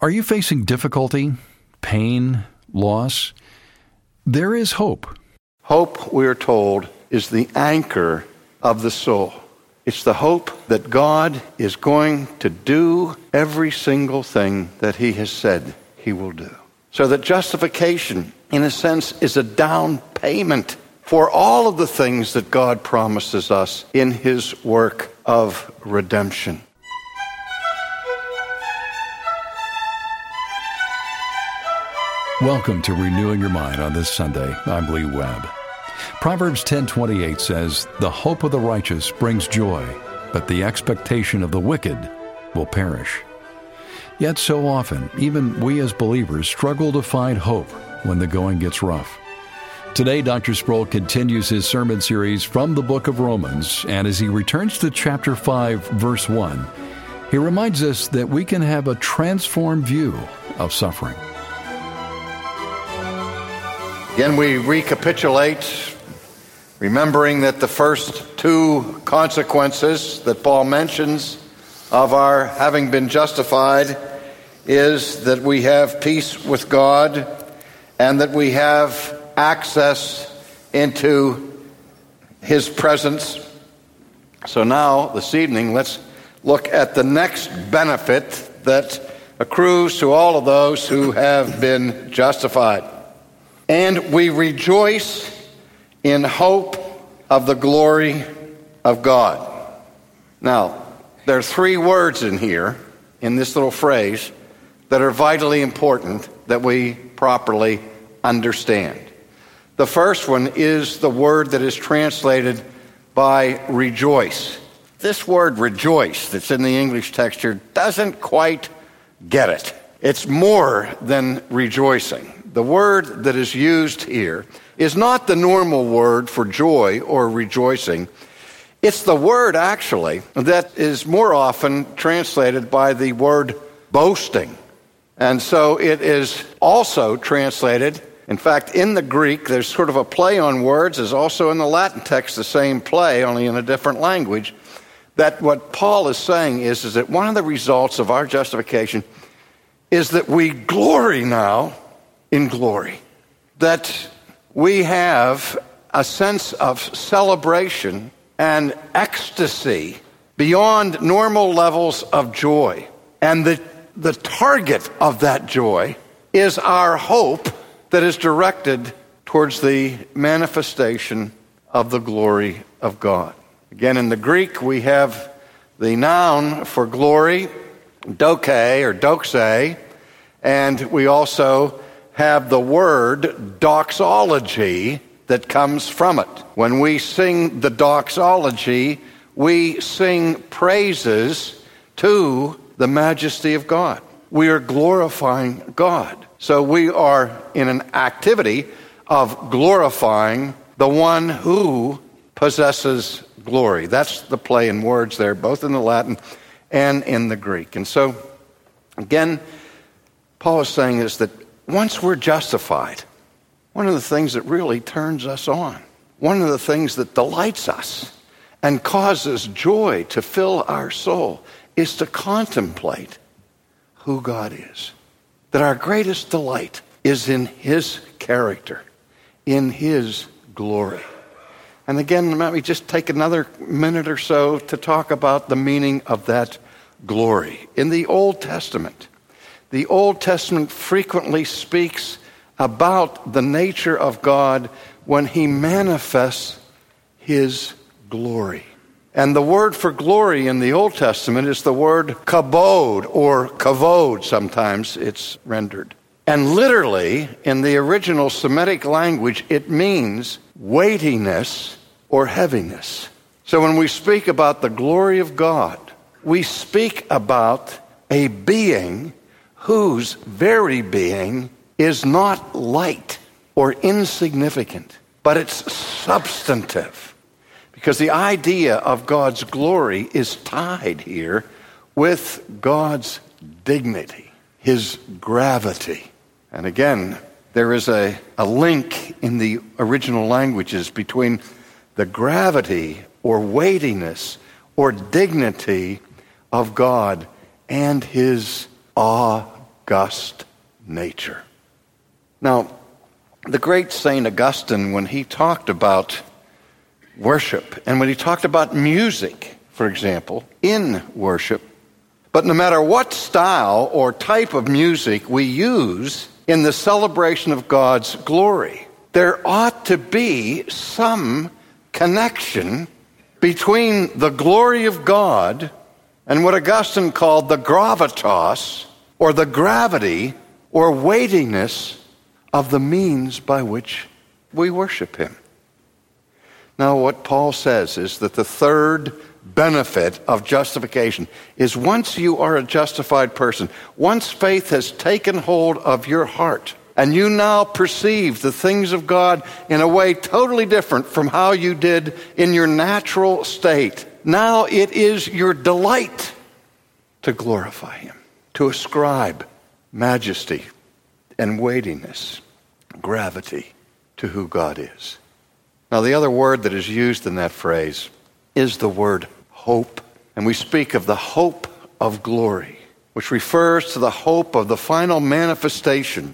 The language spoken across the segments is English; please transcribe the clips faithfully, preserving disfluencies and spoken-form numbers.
Are you facing difficulty, pain, loss? There is hope. Hope, we are told, is the anchor of the soul. It's the hope that God is going to do every single thing that he has said he will do. So that justification, in a sense, is a down payment for all of the things that God promises us in his work of redemption. Welcome to Renewing Your Mind on this Sunday. I'm Lee Webb. Proverbs ten twenty-eight says, "The hope of the righteous brings joy, but the expectation of the wicked will perish." Yet so often, even we as believers struggle to find hope when the going gets rough. Today, Doctor Sproul continues his sermon series from the book of Romans, and as he returns to chapter five, verse one, he reminds us that we can have a transformed view of suffering. Again, we recapitulate, remembering that the first two consequences that Paul mentions of our having been justified is that we have peace with God and that we have access into his presence. So now, this evening, let's look at the next benefit that accrues to all of those who have been justified. And we rejoice in hope of the glory of God. Now, there are three words in here, in this little phrase, that are vitally important that we properly understand. The first one is the word that is translated by rejoice. This word rejoice that's in the English text here doesn't quite get it. It's more than rejoicing. The word that is used here is not the normal word for joy or rejoicing. It's the word, actually, that is more often translated by the word boasting. And so it is also translated, in fact, in the Greek, there's sort of a play on words. There's also in the Latin text the same play, only in a different language. That what Paul is saying is, is that one of the results of our justification is that we glory now in glory. That we have a sense of celebration and ecstasy beyond normal levels of joy. And the, the target of that joy is our hope that is directed towards the manifestation of the glory of God. Again, in the Greek, we have the noun for glory, doke or doxe, and we also have the word doxology that comes from it. When we sing the doxology, we sing praises to the majesty of God. We are glorifying God. So we are in an activity of glorifying the one who possesses glory. That's the play in words there, both in the Latin and in the Greek. And so, again, Paul is saying is that once we're justified, one of the things that really turns us on, one of the things that delights us and causes joy to fill our soul is to contemplate who God is. That our greatest delight is in his character, in his glory. And again, let me just take another minute or so to talk about the meaning of that glory. In the Old Testament, the Old Testament frequently speaks about the nature of God when he manifests his glory. And the word for glory in the Old Testament is the word kabod, or kavod, sometimes it's rendered. And literally, in the original Semitic language, it means weightiness or heaviness. So when we speak about the glory of God, we speak about a being whose very being is not light or insignificant, but it's substantive. Because the idea of God's glory is tied here with God's dignity, his gravity. And again, there is a, a link in the original languages between the gravity or weightiness or dignity of God and his awe august nature. Now, the great Saint Augustine, when he talked about worship, and when he talked about music, for example, in worship, but no matter what style or type of music we use in the celebration of God's glory, there ought to be some connection between the glory of God and what Augustine called the gravitas, or the gravity or weightiness of the means by which we worship him. Now, what Paul says is that the third benefit of justification is once you are a justified person, once faith has taken hold of your heart, and you now perceive the things of God in a way totally different from how you did in your natural state, now it is your delight to glorify him, to ascribe majesty and weightiness, gravity to who God is. Now, the other word that is used in that phrase is the word hope. And we speak of the hope of glory, which refers to the hope of the final manifestation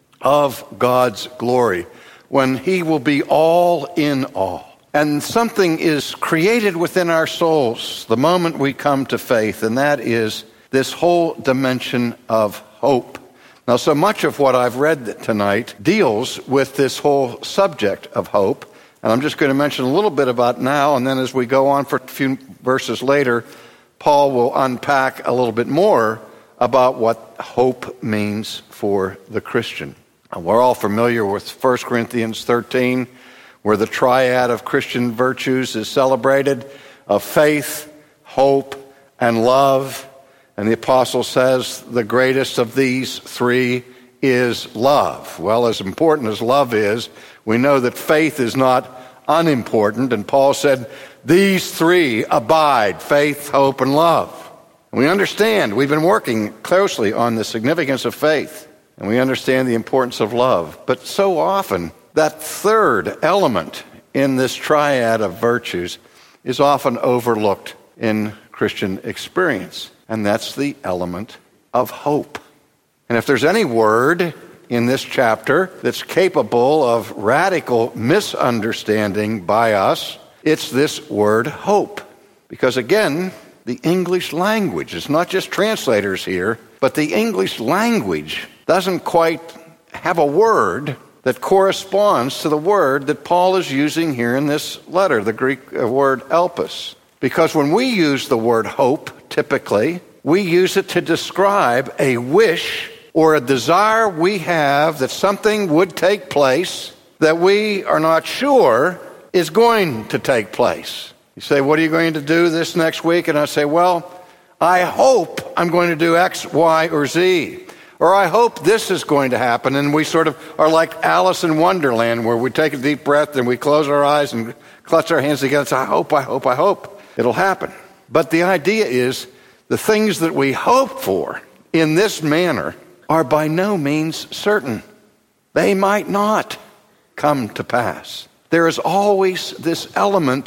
of God's glory, when he will be all in all. And something is created within our souls the moment we come to faith, and that is this whole dimension of hope. Now, so much of what I've read tonight deals with this whole subject of hope, and I'm just going to mention a little bit about now, and then as we go on for a few verses later, Paul will unpack a little bit more about what hope means for the Christian. We're all familiar with First Corinthians thirteen, where the triad of Christian virtues is celebrated, of faith, hope, and love. And the apostle says the greatest of these three is love. Well, as important as love is, we know that faith is not unimportant. And Paul said, these three abide, faith, hope, and love. And we understand, we've been working closely on the significance of faith. And we understand the importance of love. But so often, that third element in this triad of virtues is often overlooked in Christian experience. And that's the element of hope. And if there's any word in this chapter that's capable of radical misunderstanding by us, it's this word hope. Because again, the English language, it's not just translators here, but the English language doesn't quite have a word that corresponds to the word that Paul is using here in this letter, the Greek word elpis. Because when we use the word hope, typically, we use it to describe a wish or a desire we have that something would take place that we are not sure is going to take place. You say, what are you going to do this next week? And I say, well, I hope I'm going to do X, Y, or Z. Or I hope this is going to happen. And we sort of are like Alice in Wonderland, where we take a deep breath and we close our eyes and clutch our hands together and say, I hope, I hope, I hope it'll happen. But the idea is the things that we hope for in this manner are by no means certain. They might not come to pass. There is always this element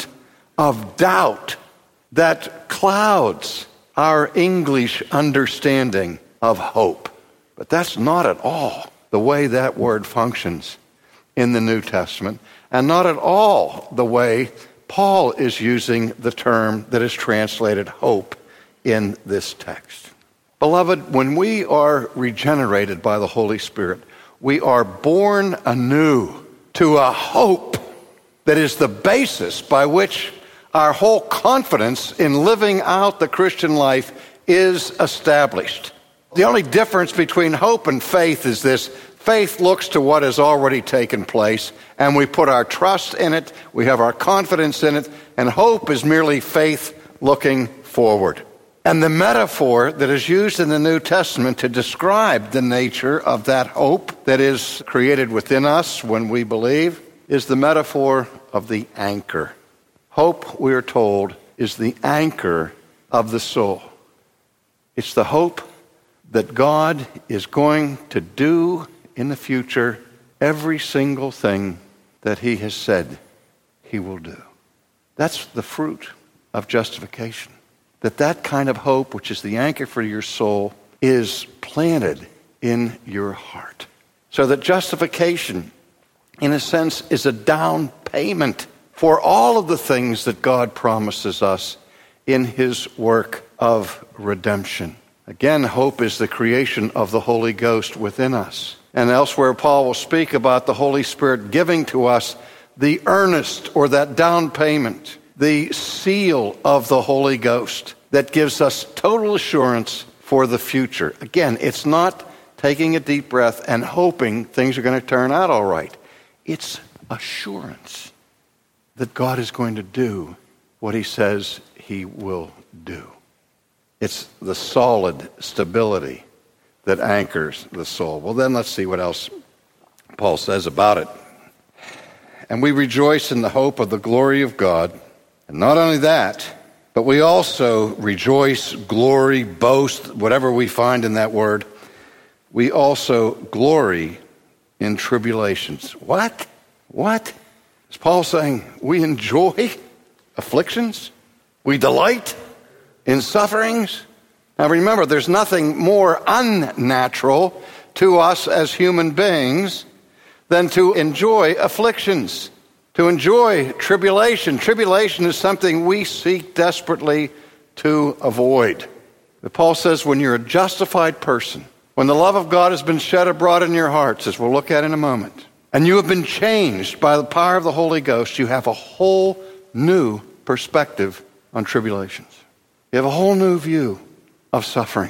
of doubt that clouds our English understanding of hope. But that's not at all the way that word functions in the New Testament, and not at all the way Paul is using the term that is translated hope in this text. Beloved, when we are regenerated by the Holy Spirit, we are born anew to a hope that is the basis by which our whole confidence in living out the Christian life is established. The only difference between hope and faith is this: faith looks to what has already taken place, and we put our trust in it, we have our confidence in it, and hope is merely faith looking forward. And the metaphor that is used in the New Testament to describe the nature of that hope that is created within us when we believe is the metaphor of the anchor. Hope, we are told, is the anchor of the soul. It's the hope that God is going to do in the future every single thing that he has said he will do. That's the fruit of justification. That that kind of hope, which is the anchor for your soul, is planted in your heart. So that justification, in a sense, is a down payment for all of the things that God promises us in his work of redemption. Again, hope is the creation of the Holy Ghost within us. And elsewhere, Paul will speak about the Holy Spirit giving to us the earnest, or that down payment, the seal of the Holy Ghost that gives us total assurance for the future. Again, it's not taking a deep breath and hoping things are going to turn out all right. It's assurance that God is going to do what he says he will do. It's the solid stability that anchors the soul. Well, then let's see what else Paul says about it. And we rejoice in the hope of the glory of God. And not only that, but we also rejoice, glory, boast, whatever we find in that word. We also glory in tribulations. What? What? Is Paul saying we enjoy afflictions? We delight in sufferings? Now remember, there's nothing more unnatural to us as human beings than to enjoy afflictions, to enjoy tribulation. Tribulation is something we seek desperately to avoid. But Paul says when you're a justified person, when the love of God has been shed abroad in your hearts, as we'll look at in a moment, and you have been changed by the power of the Holy Ghost, you have a whole new perspective on tribulations. You have a whole new view of suffering.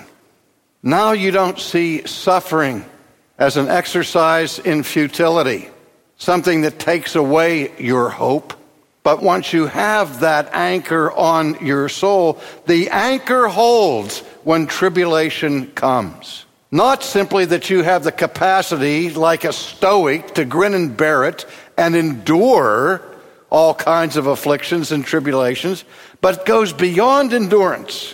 Now you don't see suffering as an exercise in futility, something that takes away your hope. But once you have that anchor on your soul, the anchor holds when tribulation comes. Not simply that you have the capacity, like a stoic, to grin and bear it and endure all kinds of afflictions and tribulations, but goes beyond endurance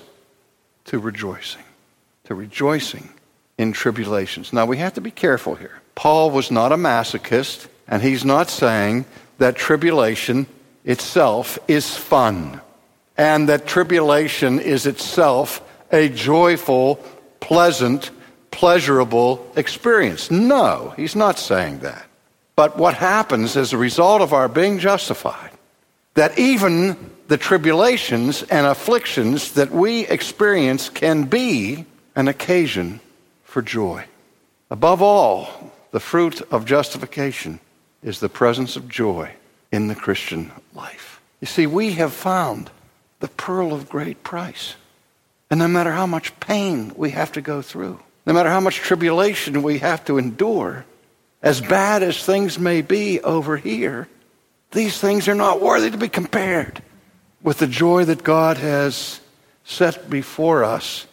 to rejoicing, to rejoicing in tribulations. Now, we have to be careful here. Paul was not a masochist, and he's not saying that tribulation itself is fun, and that tribulation is itself a joyful, pleasant, pleasurable experience. No, he's not saying that. But what happens as a result of our being justified, that even the tribulations and afflictions that we experience can be an occasion for joy. Above all, the fruit of justification is the presence of joy in the Christian life. You see, we have found the pearl of great price. And no matter how much pain we have to go through, no matter how much tribulation we have to endure, as bad as things may be over here, these things are not worthy to be compared with the joy that God has set before us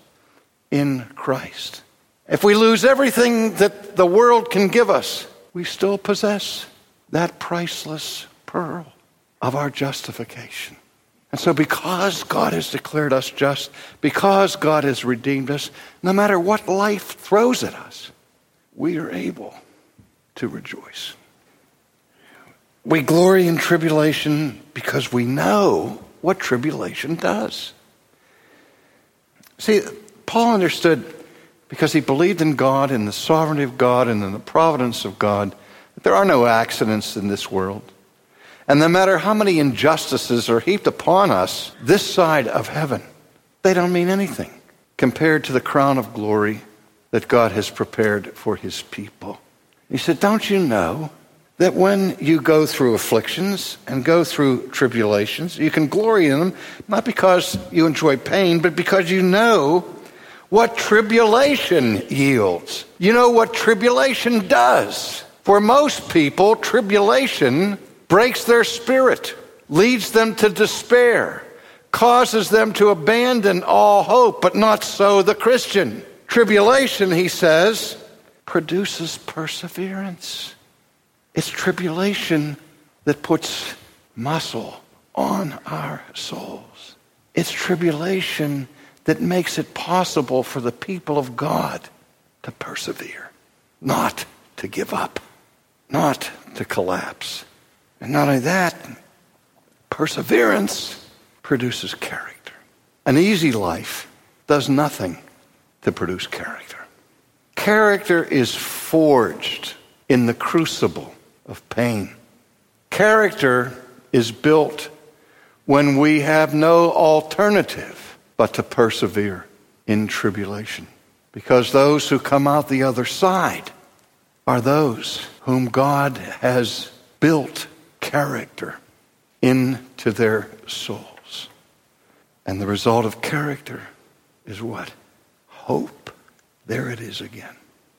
in Christ. If we lose everything that the world can give us, we still possess that priceless pearl of our justification. And so because God has declared us just, because God has redeemed us, no matter what life throws at us, we are able to rejoice. We glory in tribulation because we know what tribulation does. See, Paul understood, because he believed in God, in the sovereignty of God, and in the providence of God, that there are no accidents in this world. And no matter how many injustices are heaped upon us this side of heaven, they don't mean anything compared to the crown of glory that God has prepared for his people. He said, don't you know that when you go through afflictions and go through tribulations, you can glory in them, not because you enjoy pain, but because you know what tribulation yields. You know what tribulation does. For most people, tribulation breaks their spirit, leads them to despair, causes them to abandon all hope, but not so the Christian. Tribulation, he says, produces perseverance. It's tribulation that puts muscle on our souls. It's tribulation that makes it possible for the people of God to persevere, not to give up, not to collapse. And not only that, perseverance produces character. An easy life does nothing to produce character. Character is forged in the crucible of pain. Character is built when we have no alternative but to persevere in tribulation. Because those who come out the other side are those whom God has built character into their souls. And the result of character is what? Hope. There it is again.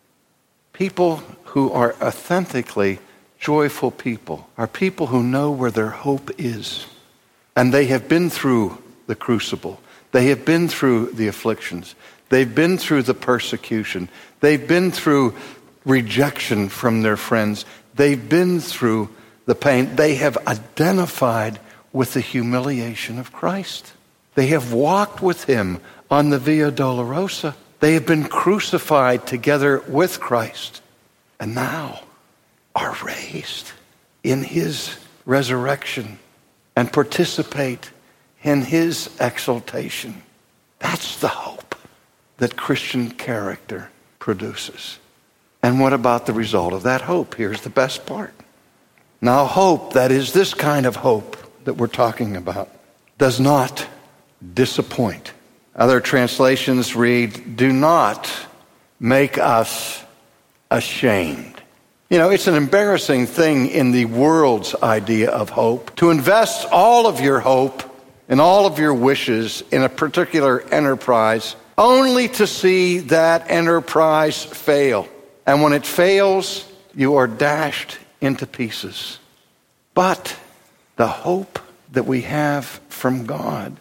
People who are authentically joyful people are people who know where their hope is. And they have been through the crucible. They have been through the afflictions. They've been through the persecution. They've been through rejection from their friends. They've been through the pain. They have identified with the humiliation of Christ. They have walked with him on the Via Dolorosa. They have been crucified together with Christ and now are raised in his resurrection and participate in his exaltation. That's the hope that Christian character produces. And what about the result of that hope? Here's the best part. Now, hope, that is this kind of hope that we're talking about, does not disappoint. Other translations read, do not make us ashamed. You know, it's an embarrassing thing in the world's idea of hope to invest all of your hope and all of your wishes in a particular enterprise only to see that enterprise fail. And when it fails, you are dashed into pieces. But the hope that we have from God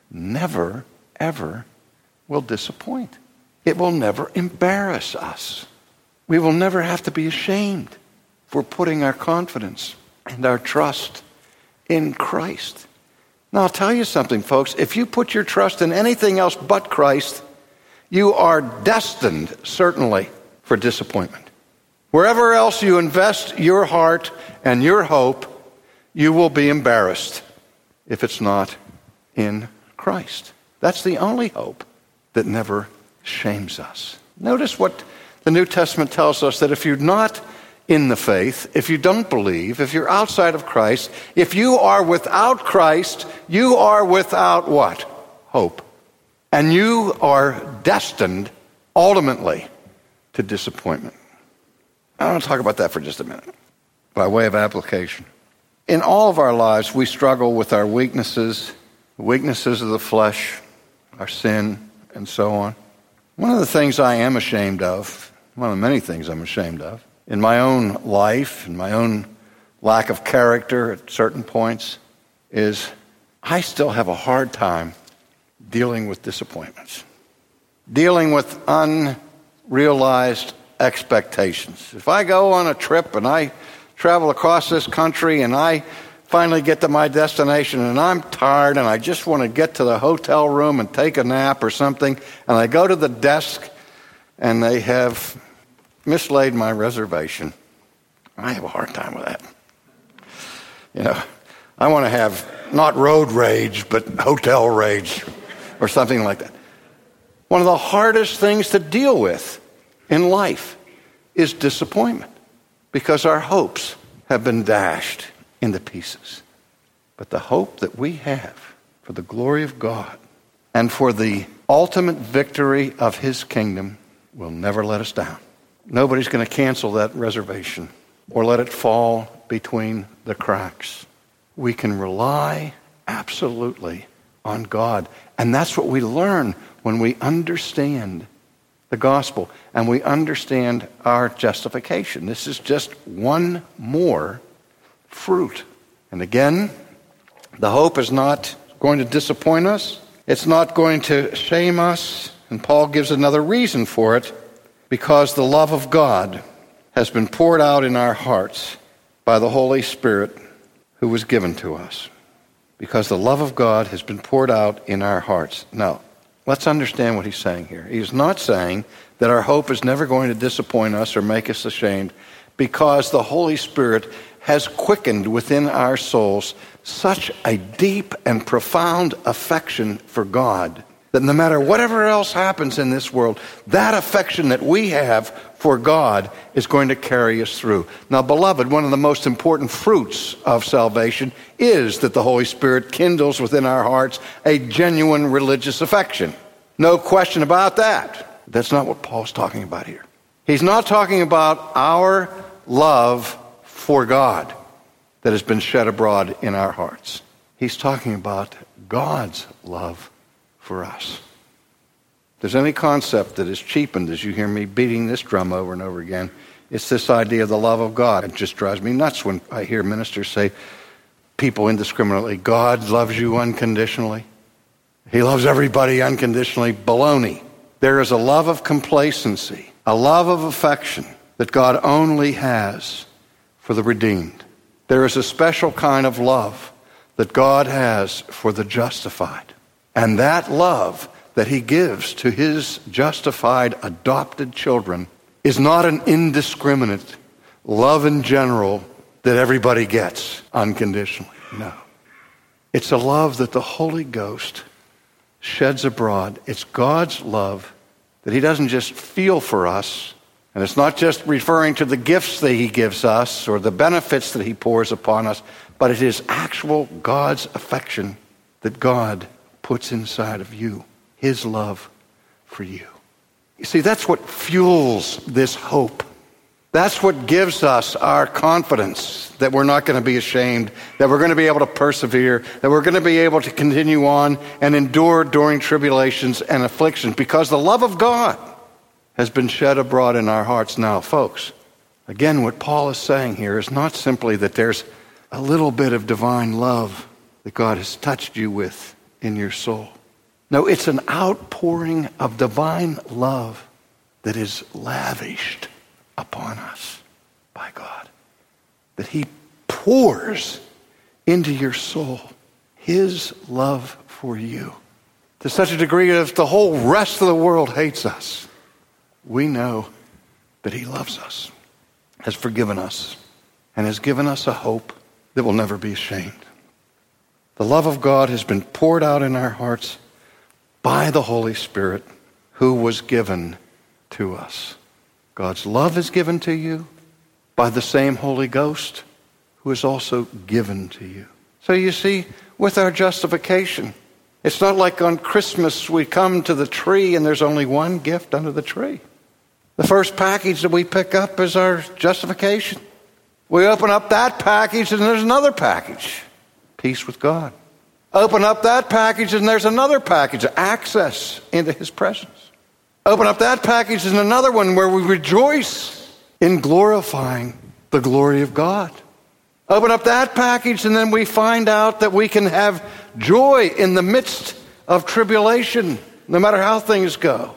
never, ever will disappoint. It will never embarrass us. We will never have to be ashamed for putting our confidence and our trust in Christ. Now, I'll tell you something, folks. If you put your trust in anything else but Christ, you are destined, certainly, for disappointment. Wherever else you invest your heart and your hope, you will be embarrassed if it's not in Christ. That's the only hope that never shames us. Notice what the New Testament tells us, that if you're not in the faith, if you don't believe, if you're outside of Christ, if you are without Christ, you are without what? Hope. And you are destined ultimately to disappointment. I want to talk about that for just a minute, by way of application. In all of our lives, we struggle with our weaknesses, weaknesses of the flesh, our sin, and so on. One of the things I am ashamed of, one of the many things I'm ashamed of, in my own life, in my own lack of character at certain points, is I still have a hard time dealing with disappointments, dealing with unrealized expectations. If I go on a trip and I travel across this country and I finally get to my destination and I'm tired and I just want to get to the hotel room and take a nap or something, and I go to the desk and they have mislaid my reservation, I have a hard time with that. You know, I want to have not road rage, but hotel rage or something like that. One of the hardest things to deal with in life is disappointment, because our hopes have been dashed into pieces. But the hope that we have for the glory of God and for the ultimate victory of his kingdom will never let us down. Nobody's going to cancel that reservation or let it fall between the cracks. We can rely absolutely on God. And that's what we learn when we understand the gospel and we understand our justification. This is just one more fruit. And again, the hope is not going to disappoint us. It's not going to shame us. And Paul gives another reason for it, because the love of God has been poured out in our hearts by the Holy Spirit who was given to us. Because the love of God has been poured out in our hearts. Now, let's understand what he's saying here. He's not saying that our hope is never going to disappoint us or make us ashamed, because the Holy Spirit has quickened within our souls such a deep and profound affection for God That no matter whatever else happens in this world, that affection that we have for God is going to carry us through. Now, beloved, one of the most important fruits of salvation is that the Holy Spirit kindles within our hearts a genuine religious affection. No question about that. That's not what Paul's talking about here. He's not talking about our love for God that has been shed abroad in our hearts. He's talking about God's love for us. If there's any concept that is cheapened as you hear me beating this drum over and over again, it's this idea of the love of God. It just drives me nuts when I hear ministers say, people indiscriminately, God loves you unconditionally. He loves everybody unconditionally. Baloney. There is a love of complacency, a love of affection that God only has for the redeemed. There is a special kind of love that God has for the justified. And that love that he gives to his justified adopted children is not an indiscriminate love in general that everybody gets unconditionally. No. It's a love that the Holy Ghost sheds abroad. It's God's love that he doesn't just feel for us, and it's not just referring to the gifts that he gives us or the benefits that he pours upon us, but it is actual God's affection that God puts inside of you, his love for you. You see, that's what fuels this hope. That's what gives us our confidence that we're not going to be ashamed, that we're going to be able to persevere, that we're going to be able to continue on and endure during tribulations and afflictions, because the love of God has been shed abroad in our hearts. Now, folks, again, what Paul is saying here is not simply that there's a little bit of divine love that God has touched you with in your soul. No, it's an outpouring of divine love that is lavished upon us by God. That he pours into your soul his love for you to such a degree that if the whole rest of the world hates us, we know that he loves us, has forgiven us, and has given us a hope that will never be ashamed. The love of God has been poured out in our hearts by the Holy Spirit who was given to us. God's love is given to you by the same Holy Ghost who is also given to you. So you see, with our justification, it's not like on Christmas we come to the tree and there's only one gift under the tree. The first package that we pick up is our justification. We open up that package and there's another package. Peace with God. Open up that package and there's another package, access into his presence. Open up that package and another one where we rejoice in glorifying the glory of God. Open up that package and then we find out that we can have joy in the midst of tribulation, no matter how things go.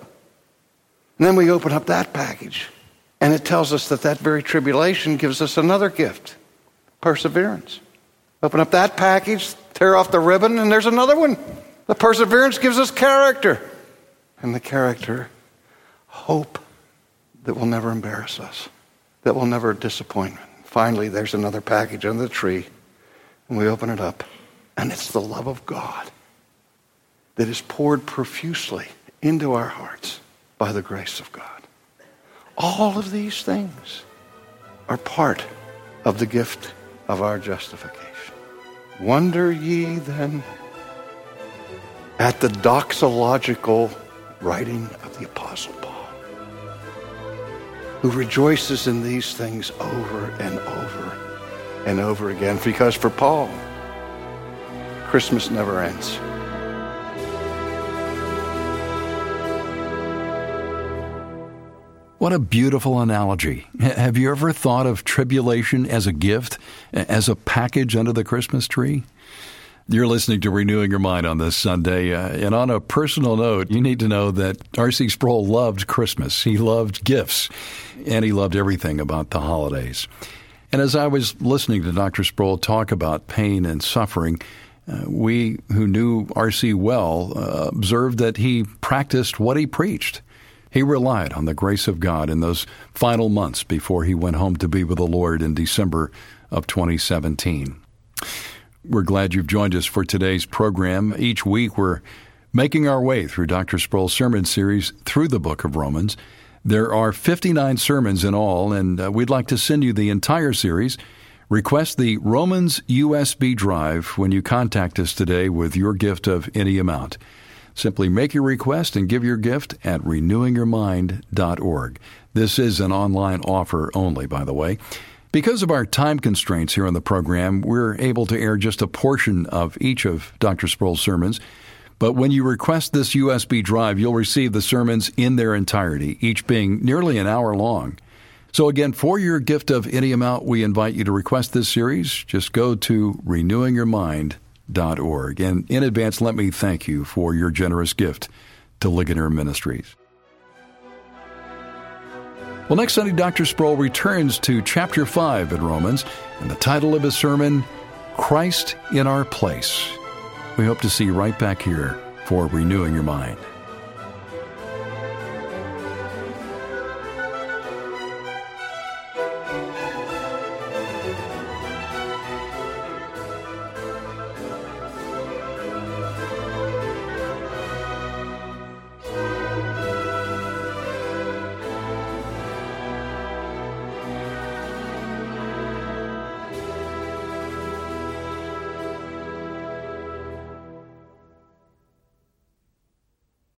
And then we open up that package and it tells us that that very tribulation gives us another gift, perseverance. Open up that package, tear off the ribbon, and there's another one. The perseverance gives us character. And the character, hope that will never embarrass us, that will never disappoint. Finally, there's another package under the tree, and we open it up, and it's the love of God that is poured profusely into our hearts by the grace of God. All of these things are part of the gift of our justification. Wonder ye then at the doxological writing of the Apostle Paul, who rejoices in these things over and over and over again, because for Paul, Christmas never ends. What a beautiful analogy. Have you ever thought of tribulation as a gift, as a package under the Christmas tree? You're listening to Renewing Your Mind on this Sunday. Uh, and on a personal note, you need to know that R C Sproul loved Christmas. He loved gifts, and he loved everything about the holidays. And as I was listening to Doctor Sproul talk about pain and suffering, uh, we who knew R C well uh, observed that he practiced what he preached. He relied on the grace of God in those final months before he went home to be with the Lord in December of twenty seventeen. We're glad you've joined us for today's program. Each week we're making our way through Doctor Sproul's sermon series through the book of Romans. There are fifty-nine sermons in all, and uh, we'd like to send you the entire series. Request the Romans U S B drive when you contact us today with your gift of any amount. Simply make your request and give your gift at renewing your mind dot org. This is an online offer only, by the way. Because of our time constraints here on the program, we're able to air just a portion of each of Doctor Sproul's sermons. But when you request this U S B drive, you'll receive the sermons in their entirety, each being nearly an hour long. So again, for your gift of any amount, we invite you to request this series. Just go to renewing your mind dot org. And in advance, let me thank you for your generous gift to Ligonier Ministries. Well, next Sunday, Doctor Sproul returns to chapter five in Romans, and the title of his sermon, Christ in Our Place. We hope to see you right back here for Renewing Your Mind.